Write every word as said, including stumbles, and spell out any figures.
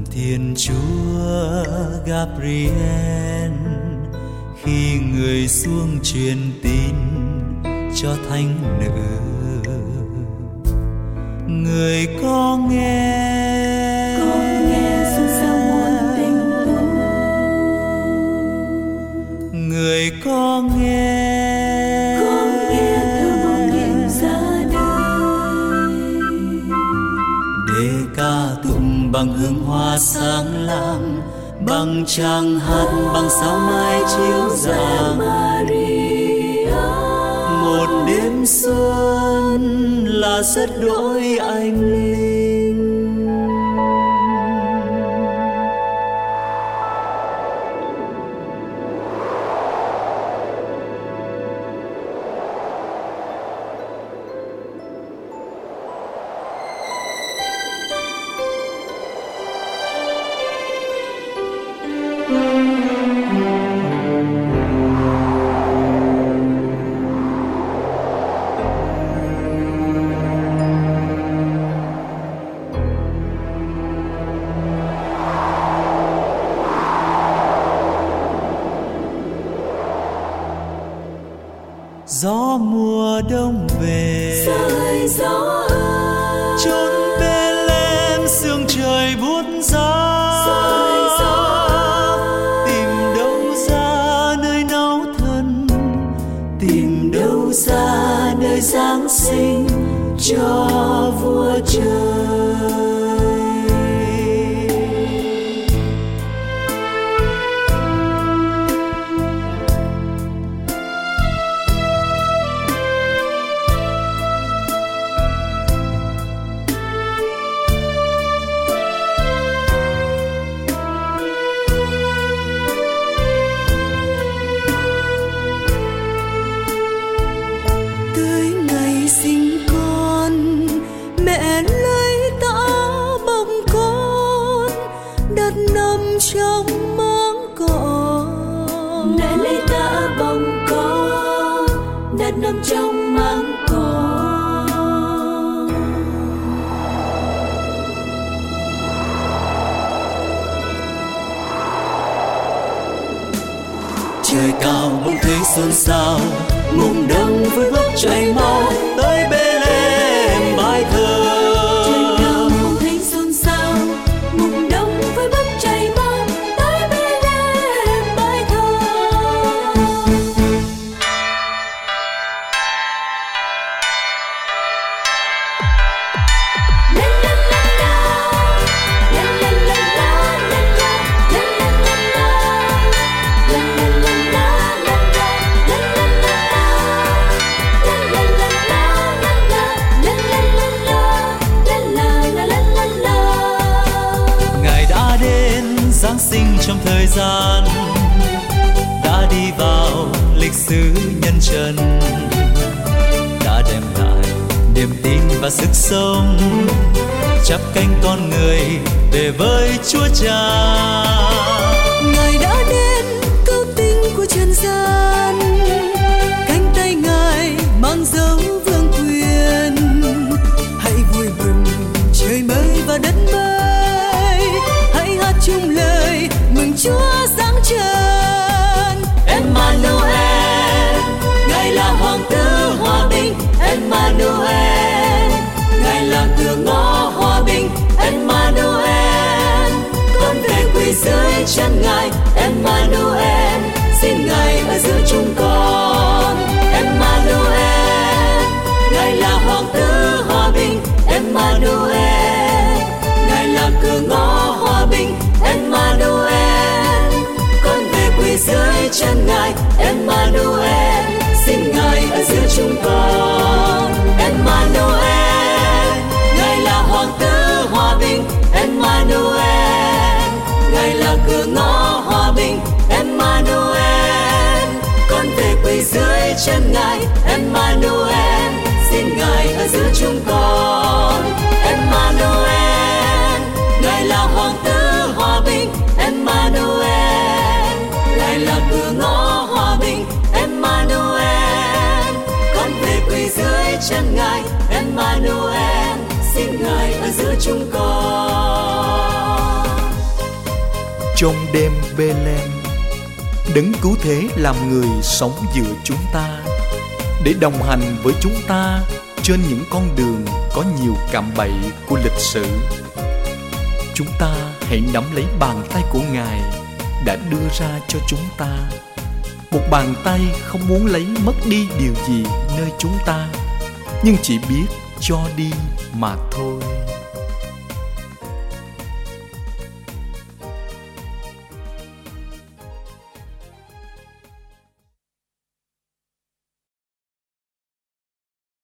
Thiên Chúa Gabriel khi người xuống truyền tin cho thánh nữ, người có nghe có nghe xôn xao muôn tình tu, người có nghe có nghe thơ mộng nghiệm ra đời, để ca tụng bằng hương hoa sáng lạng, bằng tràng hát, bằng sao mai chiếu rạng. Một đêm xuân là rất đỗi anh linh. Gió mùa đông về, gió ơi gió ơi, chốn Bethlehem sương trời buốt giá. gió ơi gió ơi, tìm đâu ra nơi náu thân, tìm đâu ra nơi Giáng sinh cho vua trời. Trong máng cỏ, mẹ lấy tã bông con đặt nằm trong máng cỏ. Trời cao bỗng thấy xôn xao, mùng đông với bước chạy mau tới Bethlehem bài thơ. Giáng sinh trong thời gian đã đi vào lịch sử nhân trần, đã đem lại niềm tin và sức sống, chắp cánh con người về với Chúa Cha. Ngài đã đến cứu tinh của trần gian, cánh tay Ngài mang dấu vương quyền. Hãy vui mừng trời mới và đất mới, hãy hát chung lời mừng Chúa giáng trần. Emmanuel, Ngài là hoàng tử hòa bình. Emmanuel, Ngài là cửa ngõ hòa bình. Emmanuel, con về quỳ dưới chân Ngài. Emmanuel, xin Ngài ở giữa chúng con. Emmanuel, Ngài là hoàng tử hòa bình. Emmanuel, Ngài là cửa ngõ hòa bình. Emmanuel, con về quỳ dưới chân Ngài. Emmanuel, xin Ngài ở giữa chúng con. Emmanuel, Ngài là hoàng tử hòa bình. Emmanuel, Ngài là cửa ngõ hòa bình. Emmanuel, con về quỳ dưới chân Ngài. Emmanuel, xin Ngài ở giữa chúng con. Emmanuel, Ngài là hoàng tử hòa bình. Emmanuel, Ngài là cửa ngõ hòa bình. Emmanuel, con về quỳ dưới chân Ngài. Emmanuel, xin Ngài ở giữa chúng con. trong đêm Bê-lem, đấng cứu thế làm người sống giữa chúng ta, để đồng hành với chúng ta trên những con đường có nhiều cạm bẫy của lịch sử. Chúng ta hãy nắm lấy bàn tay của Ngài đã đưa ra cho chúng ta, một bàn tay không muốn lấy mất đi điều gì nơi chúng ta, nhưng chỉ biết cho đi mà thôi.